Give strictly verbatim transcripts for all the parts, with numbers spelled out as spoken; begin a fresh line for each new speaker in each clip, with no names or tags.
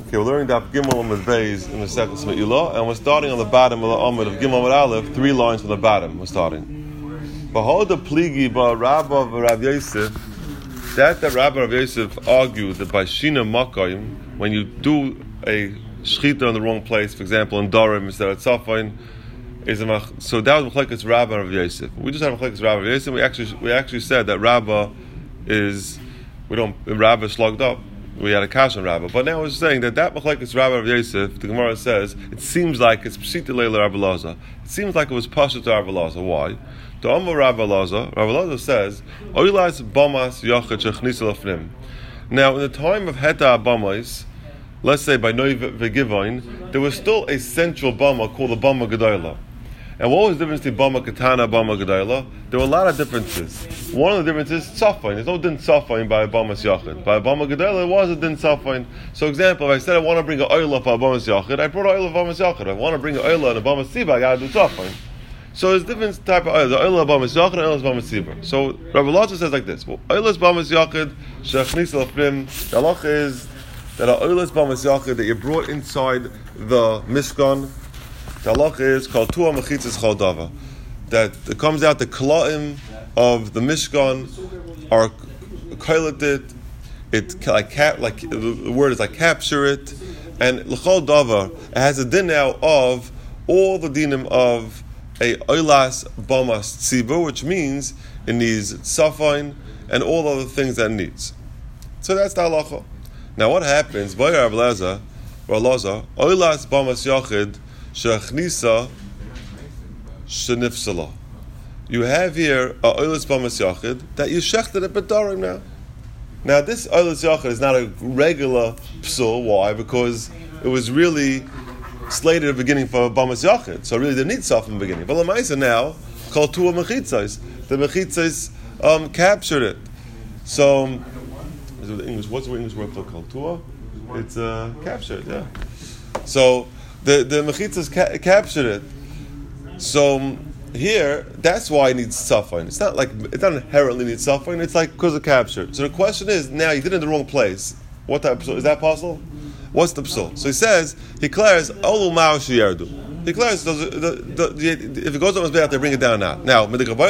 Okay, we're learning Daf Gimel Amud Beis in the second Sme'ilah, and we're starting on the bottom of the Amud of Gimel Amud Aleph, three lines from the bottom. We're starting. Behold the pligi ba Rabba of Rav Yosef, that the Rabba of Yosef argued that by Shina Makayim, when you do a shchita in the wrong place, for example in Dorim instead of Tzafain, is a mach- so that was Machlekes Rabba of Yosef. We just had Machlekes Rabba of Yosef. We actually we actually said that Rabba is we don't Rabba is slugged up. We had a kash on Rabba, but now we're saying that that Machlekes Rabba of Yosef, the Gemara says, it seems like it's Pshita Leila Rabba Laza. It seems like it was Pasha to Rabba Laza. Why? The Amar Rabba Laza, Rabba Laza says, Oilas Bamas Yachad Shechnisa Lafnim. Now, in the time of Heta Bamais, let's say by Noi V'Givain, there was still a central Bama called the Bama Gedola. And what was the difference between Bama Katana and Bama Gedola? There were a lot of differences. One of the differences is Tzafain. There's no din Tzafain by a Bamas Yachid. By a Bama Gedola, there was a din Tzafain. So, example, if I said I want to bring an oil for a Bamas Yachid, I brought an oil of Bamas Yachid. If I want to bring an oil and a Bamas Siba, I got to do Tzafain. So there's different type of oil. The oil of Bamas Yachid and oil of Bamas Siba. So Rabbi Laza says like this: well, oil is Bamas Yachid, Shechnis Lafrim. The halacha is that an oil is Bamas Yachid that you brought inside the Mishkan. The halacha is called Tuah Mechitzas Chol Dava. That it comes out the Kla'im of the Mishkan are koileted. It like cap, like the word is like capture it, and L'chol Dava it has a din now of all the dinim of a oilas bamas tzibur, which means it needs tzafain and all other things that it needs. So that's the halacha. Now what happens? Vayar Rav Laza, Rav Laza, oilas bamas yachid shechnisa shenifsala. You have here a oilas bamas yachid that you shechted at bedarim now. Now this oilas yachid is not a regular psul. Why? Because it was really slated at the beginning for Bamas Yachid, so really they need stuff in the beginning. But Lamaisa now, called Tuah Mechitzais. The Mechitzais um, captured it. So, the English, what's the English word for called Tuah? It's uh, captured, yeah. So, the, the Mechitzais ca- captured it. So, here, that's why it needs Tzafain. It's not like, it doesn't inherently need Tzafain, it's like because of capture. So the question is, now you did it in the wrong place. What type of, is that possible? What's the psul? So he says, he declares, Olu Ma'u Sheyardu. He declares, does it, the, the, the, if it goes on his bed, they bring it down now. Now, why do you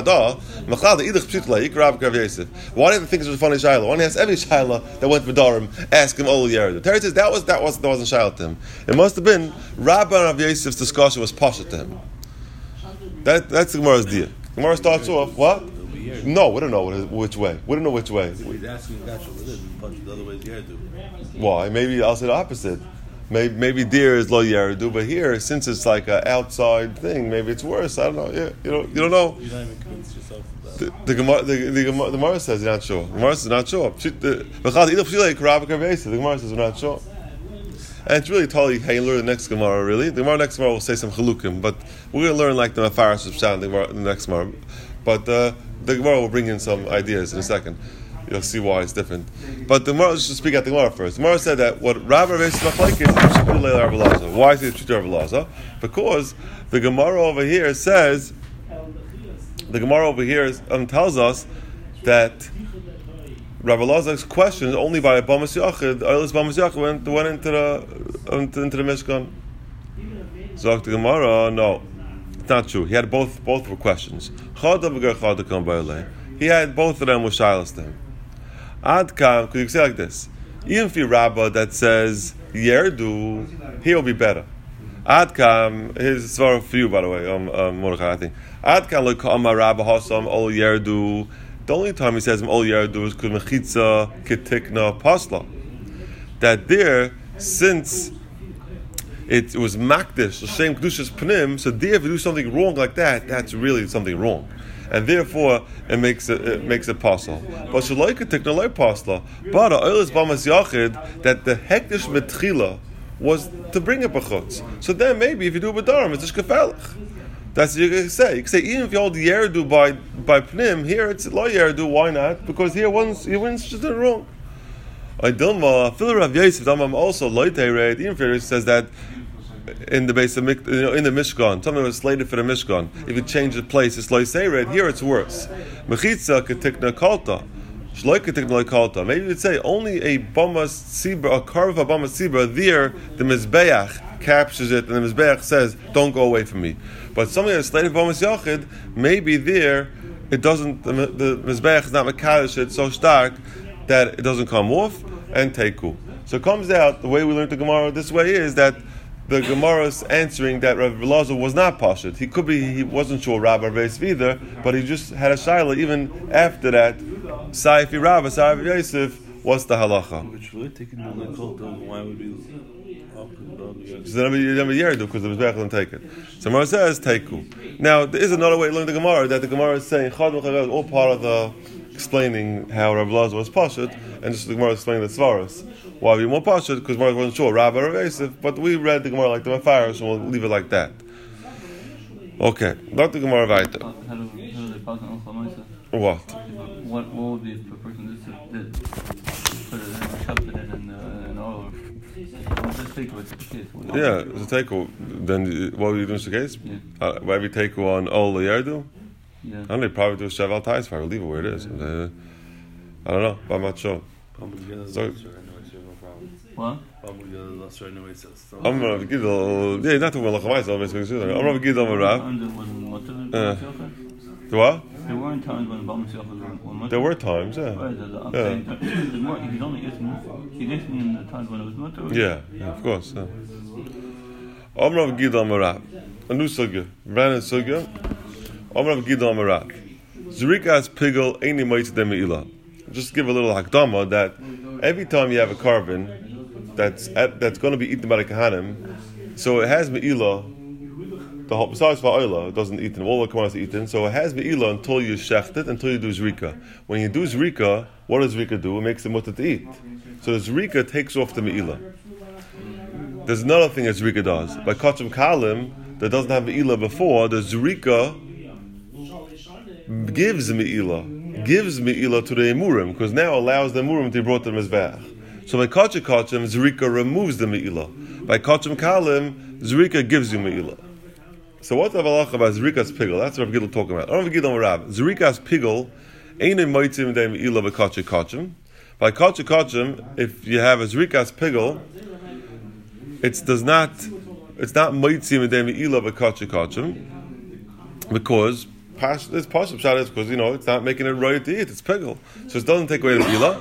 think it's a funny Shaila? Why don't you ask every Shaila that went to Darim, ask him Olu Yardu? Terry says, that, was, that, was, that wasn't Shaila to him. It must have been, Rabbi Rav Yosef's discussion was Pasha to him. That, that's the Gemara's deal. The Gemara starts off, what? No, we don't know which way. We don't know which way.
He's asking Gasha with it and punch the other way is Yardu.
Why? Maybe I'll say the opposite. Maybe, maybe deer is lo yardu, but here, since it's like an outside thing, maybe it's worse. I don't know. Yeah, you don't, you don't know.
You're not even convinced yourself of that.
The, the, Gemara, the, the, Gemara, the Gemara says you're not sure. The Gemara says not sure. The, the Gemara says we're not sure. And it's really totally how you learn the next Gemara, really. The Gemara next Gemara will say some chalukim, but we're going to learn like the Mafarash of Shan, the, the next Gemara. But uh, the Gemara will bring in some ideas in a second. You'll see why it's different. But the Gemara, let's just speak out the Gemara first. The Gemara said that what Rabbi Rav Yosef like is why is it Pshita Rav Laza? Because the Gemara over here says, the Gemara over here um, tells us that Rabbi Laza's question is only by a Bamas Yachid. The oil's Bamas Yachid went, went into the into, into the Mishkan. So the Gemara, no, it's not true. He had both both were questions. He had both of them with shilas to him. Adkam, could you say like this? Even if you Rabbah that says Yerdu, he will be better. Adkam, here's a for you by the way, um, um, Mordechai, I think. Adkam lekama Rabbah hasam ol Yerdu. The only time he says ol Yerdu is kud mechitza ketikna pasla. That there, since it was makdish, the same kedushas pnim, so there if you do something wrong like that, that's really something wrong. And therefore, it makes it, it makes it possible. But shaloika tiknaloi pasla. But a oilis bamas yachid that the hektish metchila was to bring up a chutz. So then maybe if you do bedarim, it's a shkefelich. That's what you can say. You can say even if you hold the yerdu by by pnim, here it's lo yerdu. Why not? Because here one's he wins just wrong. I dilma Phil Rav Yosef Damam also loitered. Even if says that. In the base of you know, in the Mishkan, something was slated for the Mishkan. If you change the place, it's like say red. Here it's worse. Mechitza ketikna kalta. Maybe you'd say only a Bama Sibra, a carve of a Bama Sibra, there the Mizbeach captures it, and the Mizbeach says, don't go away from me. But something that's slated Bama Yachid, maybe there it doesn't, the, the Mizbeach is not Mekadosh, it's so stark that it doesn't come off, and Teiku. So it comes out, the way we learned the Gemara this way is that the Gemara is answering that Rav Elazar was not Pashut. He could be, he wasn't sure Rabbi Reis either, but he just had a Shaila even after that. Saifi Rabbi, Saifi Yosef, what's the halacha?
Which would take it on the cult, why would be
because then it'll be Yerdu, because the Mizbeach doesn't take it. So Gemara says, Teiku. Now, there is another way to learn the Gemara, that the Gemara is saying, Chad Mechagad, all part of the explaining how Rav Elazar was Pashut, and just the Gemara explaining the Svaras. Why be more Pashut? Because Gemara wasn't sure, Rabbi or Yosef, but we read the Gemara like the Mefarish, and we'll leave it like that. Okay, not the Gemara weiter.
How do, how do they pass on Chamaisa?
What?
What what would be if a person just did put it in, shoved it in and uh, and all of just take what's the case?
Yeah, it's a teiku. Then what would you do in the case?
Yeah.
Uh, why we teiku on Ol Yerdu?
Yeah.
I don't know, probably do a Sheval Tais fire. We'll leave it where it is. Uh, I don't know, but I'm not sure. So,
What?
I'm gonna give a yeah, not to one like myself. I'm gonna give them a rap. What?
There weren't times when Bama Yachid were mutter.
There were times, yeah.
Right, I'm
Yeah.
saying that the more you could only get you get in the times when it was mutter.
Yeah, yeah, of course. Yeah. I'm gonna give them a rap. A new sugya, brand new sugya. I'm gonna give them a rap. Zrikas pigel any mites dem meila. Just give a little hakdama that every time you have a carbon that's at, that's going to be eaten by the kahanim, so it has meila. The whole, besides va'oila, it doesn't eat them. All the commands are eaten, so it has meila until you shecht it, until you do zrika. When you do zrika, what does zrika do? It makes the mutter to eat. So the zrika takes off the meila. There's another thing that zrika does. By kachim kalim, that doesn't have meila before, the zrika gives meila, gives meila to the emurim, because now allows the emurim to be brought to the mizbeach. So by kachim kachim, zrika removes the meila. By kachim kalim, zrika gives you meila. So what's the halacha about Zrikas Pigel? That's what Rav Gidl talking about. I don't know if Gidl Rav. Zrikas Pigel ain't in moitzim de meila v'kachim kachim. By kachim kachim, if you have a Zrikas Pigel, it does not, it's not moitzim de meila v'kachim kachim, because this pashup shot is because you know it's not making it right to eat. It's Pigel, so it doesn't take away the meila.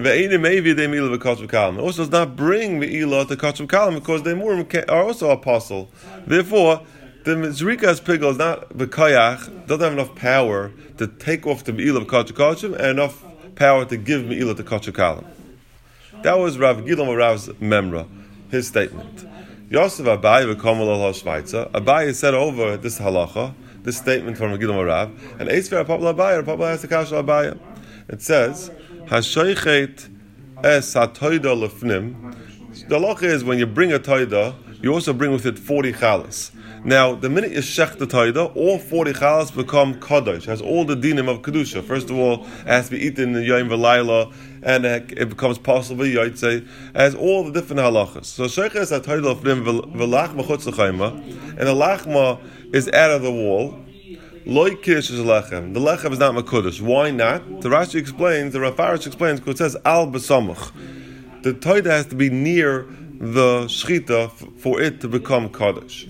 Also, does not bring meila to kachim kalim because they are also apostle. Therefore, the Zrikas Pigel is not the koyach, doesn't have enough power to take off the meila of kachim kachim and enough power to give meila to kachim kalim. That was Rav Gidl Rav's memra, his statement. Yosef Abaye v'kamal al Shvaitza. Abaye said over this halacha, this statement from Rav Gidl Rav, and Eisver Pabla Abaye, Pabla has the kasha Abaye. It says, Hashoichet es hatoida lefnim. The halacha is when you bring a toida, you also bring with it forty chalas. Now, the minute you shech the taida, all forty chalas become kadosh. Has all the dinim of kedusha. First of all, it has to be eaten in yom v'layla, and it becomes possible yaitse. Has all the different halachas. So sheches at taida of v'lachma chutz l'chayma, and the lachma is out of the wall. Loi kiddush is lechem. The lechem is not makudosh. Why not? The Rashi explains. The Rafarish explains because it says al b'samach. The taida has to be near the shchita for it to become kadosh.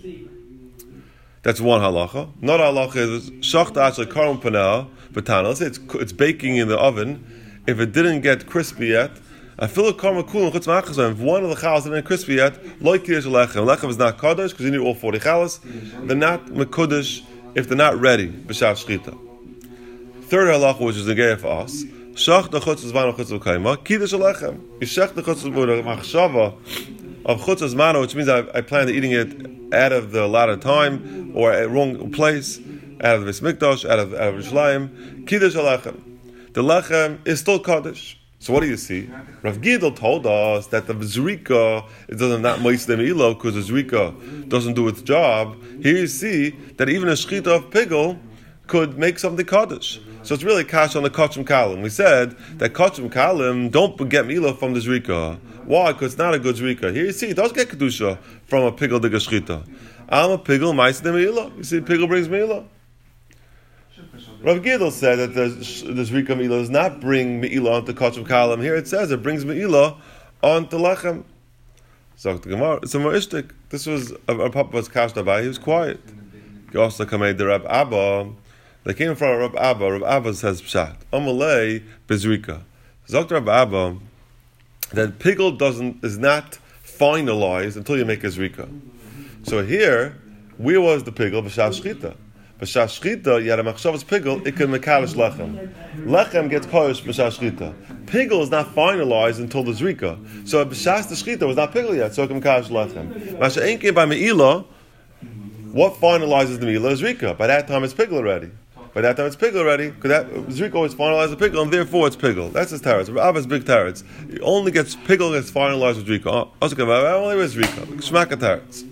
That's one halacha. Another halacha is shachta actually karam panah b'tana. Let's say it's it's baking in the oven. If it didn't get crispy yet, I feel a karma cool chutz ma'achazon. If one of the chalas didn't get crispy yet, loy kiddush lechem. Lechem is not kadosh because you need all forty chalas. They're not mekudosh if they're not ready b'shav shchita. Third halacha, which is the gay for us, shachta chutz zman chutz v'kayma kiddush lechem. You shech the chutz machshava of chutz zman, which means I, I plan on eating it out of the allotted time or at wrong place, out of the Beis Mikdash, out of out of Yerushalayim, kiddush lechem. The lechem is still kaddish. So what do you see? Rav Gidl told us that the zrika it doesn't not moist them ilo because the zrika doesn't do its job. Here you see that even a shchita of pigel could make something kaddish. So it's really kash on the kachim kalim. We said that kachim kalim don't get mila from the zrika. Why? Because it's not a good zrika. Here you see it does get kedusha from a pigel de geshchita. I'm a pigel, mais de mila. You see, pigel brings mila. Rav Gidel said that the, the Zrika Me'ilah does not bring Me'ilah onto Kachim Kalam. Here it says it brings Me'ilah onto Lechem. So the Gemara, it's a more ishtik. This was our Papa was kashed dabei. He was quiet. He also came the Rab Abba. They came in front of Rab Abba. Rab Abba says pshat. Amalei bezrika. Zok Rab Abba that pigel doesn't is not finalized until you make a zrika. So here, where was the pigel? B'shas shchita. B'shas shchita, you had a machshavas pigel. It can mekalish lechem. Lechem gets kolish b'shas shchita. Pigel is not finalized until the zrika. So b'shas the shchita was not pigel yet. So it can mekalish lechem. Masha ain't by me'ilah. What finalizes the me'ilah is zrika. By that time, it's pigel already. By that time, it's pigel already, because that Zrika always finalizes the pigel, and therefore it's pigel. That's his teretz. Rabba's big teretz. It only gets pigel gets finalized with Zrika. Only with Zrika. Shmaka teretz.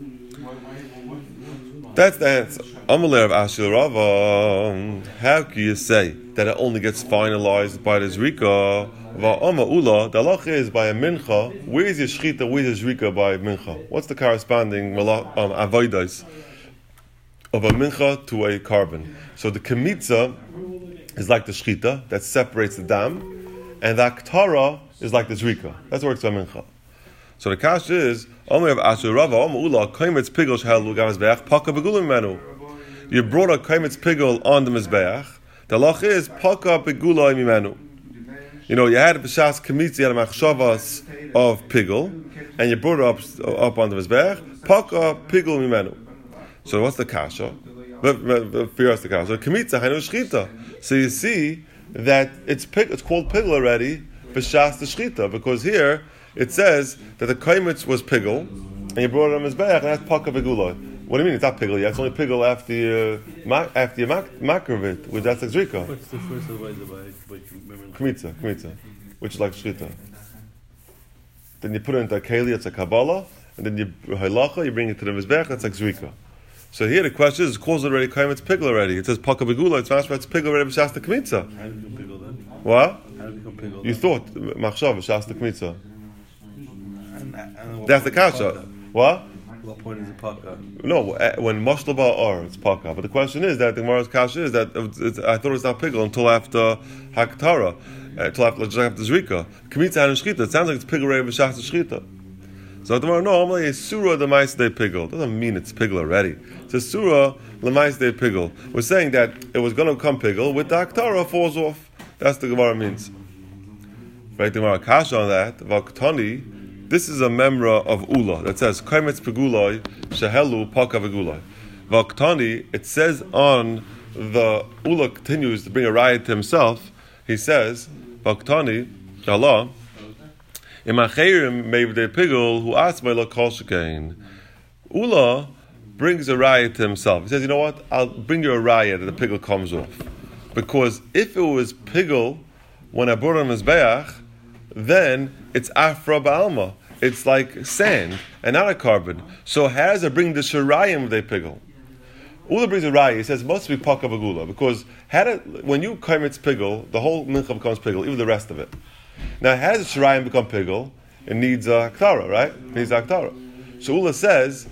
That's the answer. Amalei of Ashil Rava. How can you say that it only gets finalized by the Zrika? Va'ama ula. The halach is by a mincha. Where is your shchita? Where is your Zrika by mincha? What's the corresponding um, avodas of a mincha to a carbon? So the kemitza is like the shchita that separates the dam, and the aktara is like the zrika. That's what works by mincha. So the kash is Omer of Asher Rava Omer Ula Kaimitz Pigel Shehelu Gam Mizbeach Paka Begulim Menu. You brought a Kaimitz Pigel on the Mizbeach. The lach is Paka Begula Mimenu. You know, you had a b'shas kemitza, you had a machshavas of pigel, and you brought it up up on the Mizbeach Paka Pigel Mimenu. So what's the kasha? But for us the kasha. Kemitza hainu shchita. So you see that it's pig, it's called pigel already b'shas the shchita, because here it says that the kaimitz was pigel and you brought it on mizbeach, and that's paka v'gula. What do you mean it's not pigel yet? It's only pigel after you uh, after you makar it, which that's like zrika.
What's the first advice about
kemitza? Kemitza, which is like shchita. Then you put it into a keli, it's a kabbalah, and then you halacha, you bring it to the mizbeach, that's like zrika. So here the question is, it calls it already kaimitz pigel already. It says paka v'gula. It's mashma, it's pigel already b'shas the kemitza.
How did it become pigel then?
What?
How did it become pigel?
You thought machshav b'shas the kemitza.
And, and
That's the kasha. What?
What point is it paka?
No, when mashlaba or it's paka. But the question is that the Gemara's kasha is that it's, it's, I thought it was not pigel until after haktara, uh, until after just after zrika. Kemitza and shchita. It sounds like it's pigel already b'shas the shchita. So the Gemara, no, I'm like a surah l'mais de pigel. Doesn't mean it's pigel already. It's a surah l'mais de pigel. We're saying that it was going to come pigel with the haktara falls off. That's the Gemara means. Right, the Gemara kasha on that. Vaktani. This is a memra of Ula that says Kaimetz Peguloi Shehelu Paka Veguloi. Vaktani, it says on the Ula continues to bring a riot to himself. He says, Vaktani, Allah, Imacherim Mevde Pigul who asked my Kol Shekain. Ula brings a riot to himself. He says, you know what? I'll bring you a riot that the pigul comes off. Because if it was pigul when I brought him his Mizbeach, then it's Afra Ba'alma. It's like sand and not a carbon. So how does it bring the Shirayim with a pigul? Ula brings a raya. He says it must be Paka V'gula, because how did, when you kaimitz pigul, the whole mincha becomes pigul, even the rest of it. Now, how does the Shirayim become pigul? It needs a Aktara, right? It needs a Aktara. So Ula says,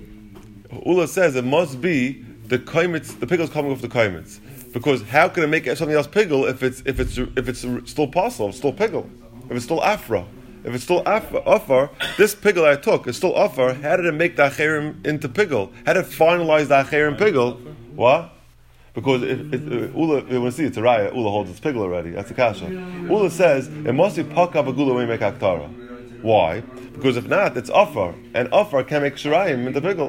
Ula says it must be the kaimitz, the pigul's coming off the kaimitz. Because how can it make something else pigul if it's if it's if it's still possible, it's still pigul, if it's still afra, if it's still afra, offer, this pigul I took is still offer. How did it make the acherim into pigul? How did it finalize the acherim pigul? What? Because if, if, if Ula, you want to see it's a raya. Ula holds its pigul already. That's the kasha. Ula says it must be paka v'gula when you make aktara. Why? Because if not, it's offer, and offer can make shirayim into pigul.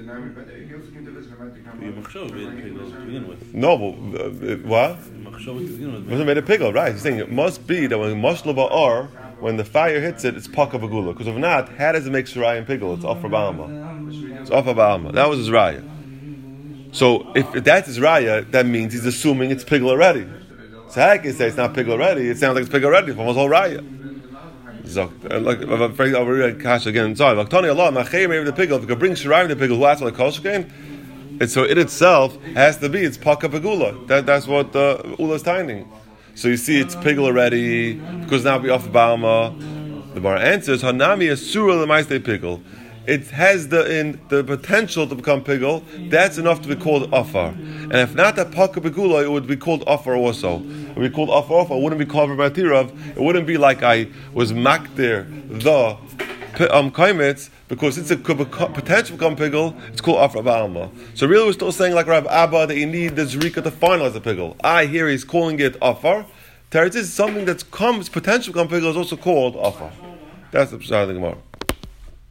No, but uh, what? It made a pigul, right? He's saying it must be that when mashlaba are, when the fire hits it, it's paka v'gula. Because if not, how does it make shirayim pigul? It's offer ba'alma. It's offer ba'alma. That was his raya. So if that's his raya, that means he's assuming it's pigul already. So how can you say it's not pigul already? It sounds like it's pigul already from his whole raya. So, like, I'll read Kash again. Sorry, Vaktani Allah, Machei maybe the pigul. If you could bring shirayim the pigul, who asked for the koshkein? It's, so it itself has to be, it's paka v'gula. That, that's what the uh, Ula is tinding. So you see it's pigul already, because now we offer Ba'alma. The bar answers, Hanami is surah l'maiste pigul. it has the in the potential to become pigul, that's enough to be called afar. And if not that paka begula, it would be called afar also. It would be called afar afar. It wouldn't be called Rabatirav. It wouldn't be like I was makdir the um kaimitz, because it's a potential become pigul, it's called afar ba'alma. So really we're still saying like Rav Abba that you need the zrika to finalize the pigul. I hear he's calling it afar. Teretz is something that comes potential become pigul is also called afar. That's the pshat of the Gemara.